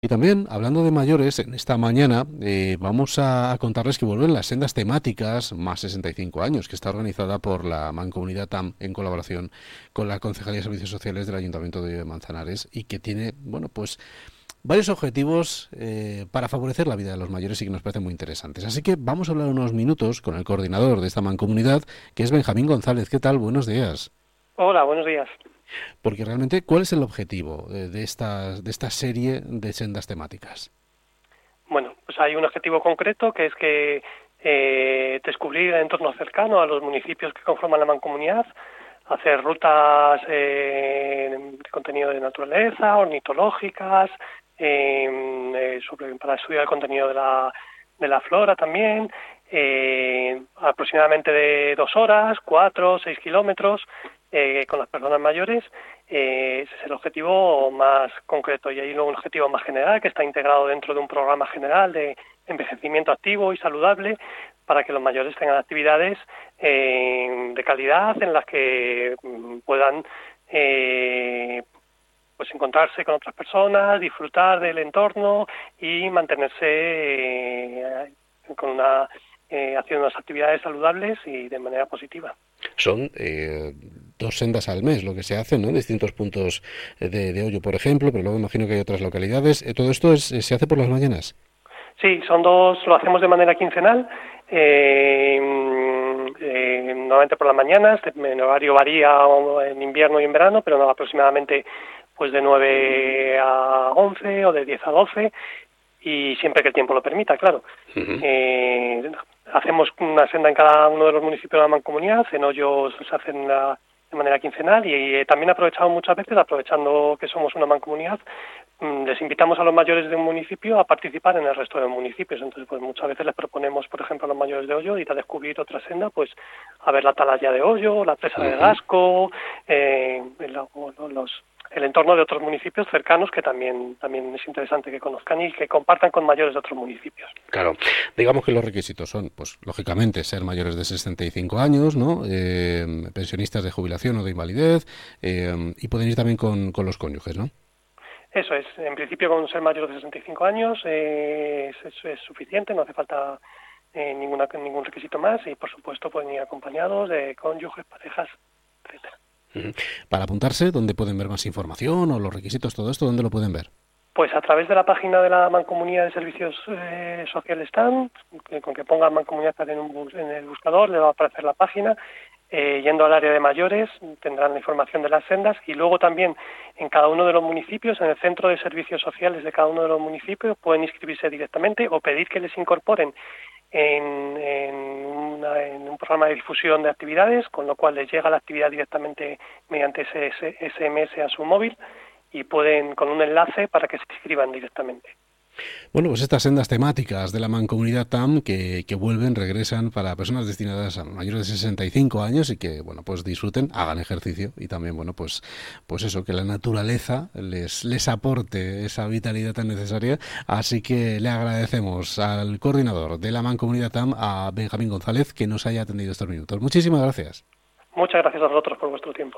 Y también, hablando de mayores, en esta mañana vamos a contarles que vuelven las sendas temáticas más 65 años, que está organizada por la Mancomunidad TAM en colaboración con la Concejalía de Servicios Sociales del Ayuntamiento de Manzanares y que tiene, bueno, pues varios objetivos para favorecer la vida de los mayores y que nos parecen muy interesantes. Así que vamos a hablar unos minutos con el coordinador de esta mancomunidad, que es Benjamín González. ¿Qué tal? Buenos días. Hola, buenos días. Porque realmente, ¿cuál es el objetivo de esta serie de sendas temáticas? Bueno, pues hay un objetivo concreto que es que descubrir el entorno cercano a los municipios que conforman la mancomunidad, hacer rutas de contenido de naturaleza, ornitológicas, para estudiar el contenido de la flora también, aproximadamente de 2 horas, 4 o 6 kilómetros, con las personas mayores. Ese es el objetivo más concreto y hay luego un objetivo más general que está integrado dentro de un programa general de envejecimiento activo y saludable para que los mayores tengan actividades de calidad en las que puedan pues encontrarse con otras personas, disfrutar del entorno y mantenerse con haciendo unas actividades saludables y de manera positiva. Son dos sendas al mes lo que se hace, ¿no? En distintos puntos de Hoyo, por ejemplo, pero luego imagino que hay otras localidades. ¿Todo esto se hace por las mañanas? Sí, son dos, lo hacemos de manera quincenal, normalmente por las mañanas, el horario varía en invierno y en verano, pero no, aproximadamente pues de 9 a 11 o de 10 a 12 y siempre que el tiempo lo permita, claro. Uh-huh. Hacemos una senda en cada uno de los municipios de la mancomunidad, en Hoyos se hacen de manera quincenal y también aprovechamos muchas veces, aprovechando que somos una mancomunidad, les invitamos a los mayores de un municipio a participar en el resto de municipios. Entonces, pues muchas veces les proponemos, por ejemplo, a los mayores de Hoyo ir a descubrir otra senda, pues a ver la atalaya de Hoyo, la presa de Gasco, el entorno de otros municipios cercanos que también es interesante que conozcan y que compartan con mayores de otros municipios. Claro, digamos que los requisitos son, pues lógicamente, ser mayores de 65 años, ¿no? Pensionistas de jubilación o de invalidez, y pueden ir también con los cónyuges, ¿no? Eso es, en principio con ser mayor de 65 años eso es suficiente, no hace falta ningún requisito más y por supuesto pueden ir acompañados de cónyuges, parejas, etcétera. Para apuntarse, ¿dónde pueden ver más información o los requisitos, todo esto, dónde lo pueden ver? Pues a través de la página de la Mancomunidad de Servicios Sociales TAM, con que pongan Mancomunidad en el buscador, le va a aparecer la página. Yendo al área de mayores tendrán la información de las sendas y luego también en cada uno de los municipios, en el centro de servicios sociales de cada uno de los municipios, pueden inscribirse directamente o pedir que les incorporen en un programa de difusión de actividades, con lo cual les llega la actividad directamente mediante ese SMS a su móvil y pueden con un enlace para que se inscriban directamente. Bueno, pues estas sendas temáticas de la Mancomunidad TAM que vuelven, regresan para personas destinadas a mayores de 65 años y que, bueno, pues disfruten, hagan ejercicio y también, bueno, pues eso, que la naturaleza les aporte esa vitalidad tan necesaria. Así que le agradecemos al coordinador de la Mancomunidad TAM, a Benjamín González, que nos haya atendido estos minutos. Muchísimas gracias. Muchas gracias a vosotros por vuestro tiempo.